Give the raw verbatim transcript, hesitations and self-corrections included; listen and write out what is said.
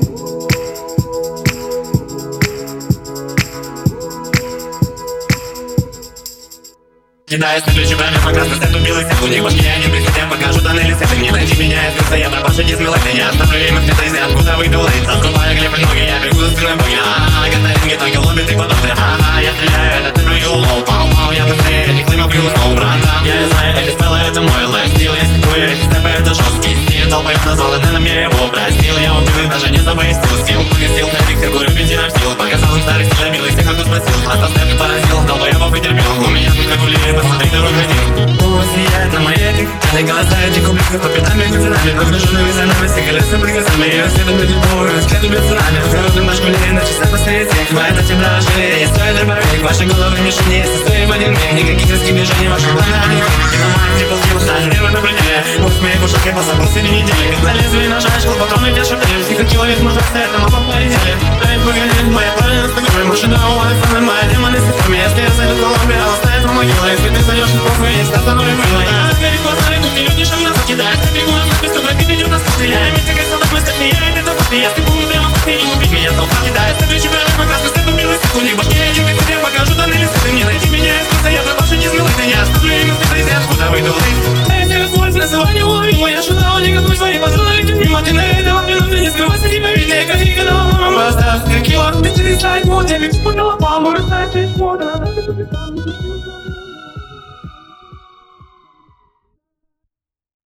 Кидаясь на плечи прямо по красной стену белых стен. У них башки я не присядем, покажу тоннели света. Не найти меня, я сбился, я пропавший не смелый. Я оставлю им их где-то из откуда выйду лейт. Открываю глеб ноги, я бегу за спиной боги. А-а-а, готовинги только лоббит и подобные. А-а-а, я стреляю, это ты прыгал лоу. Пау-пау, я быстрее, этих климов плюс ноу, братан. Я знаю, эти спеллы, это мой лайфстил. Я стикую, эти степы, это жесткий стиль. Толпает назвал, и на мне его простил. Я убил их, даже не забыстил. Стил, погостил, на них циркулю бензином стил. Показал им старый стиль, милый, всех кто спросил. Остал степ и поразил, долбоебов и терпел. У меня тут как улиты, посмотри, дорог один. Пусть сияет на моей пьяные глаза, эти кублики по пятам и гудзинами. Размеженными за нами, все колеса прикосами. Я следом без любовью, следом без цунами. Взрывным наш гулей, на часах посреди тек. Моя на темна ожили, я стою дробовик. Ваши головы не шумнее, состоим один миг. Никаких резких движений, ваши планы один миг. И на моем не ползил, стали нервы на пределе. Пусть мои кушаки по собой среди недели. Как на лезвие ножа, шел потом и держу пыль. Тихо человек может стоять на мопом полетели. Эй, погоди, моя правильно стыковой. Машина у Александра, моя демоны с форме. Если я зайду в Колумбию, она стоит в могиле. Если ты зайдешь в похуй, есть останови было. Я горит глаза, и тут люди шаг назад кидают. Я бегу, я без тобой, ты ведет нас пустые. Я имею как солдат, мы стать не я, это пустые. Я стыпу прямо в пустыне, не убить меня, толпа кидает. Ты плечи прямо по красной степу, белый степ. У них башки один, как тебе покажу тоннели света. Не найти меня, я спился, я пропавший не смелый. Ты не оставлю им их из откуда выйду лейт. Эй, тебе свой называние уловил. Я шутал, не готовь свои патроны, летит мимо. Ты на этого минуты не скрывайся, тебя видно. Я кофейка на мама, оставь, как кило. Ты через сайт, вот я ведь поняла, мама, растать, ты смотришь.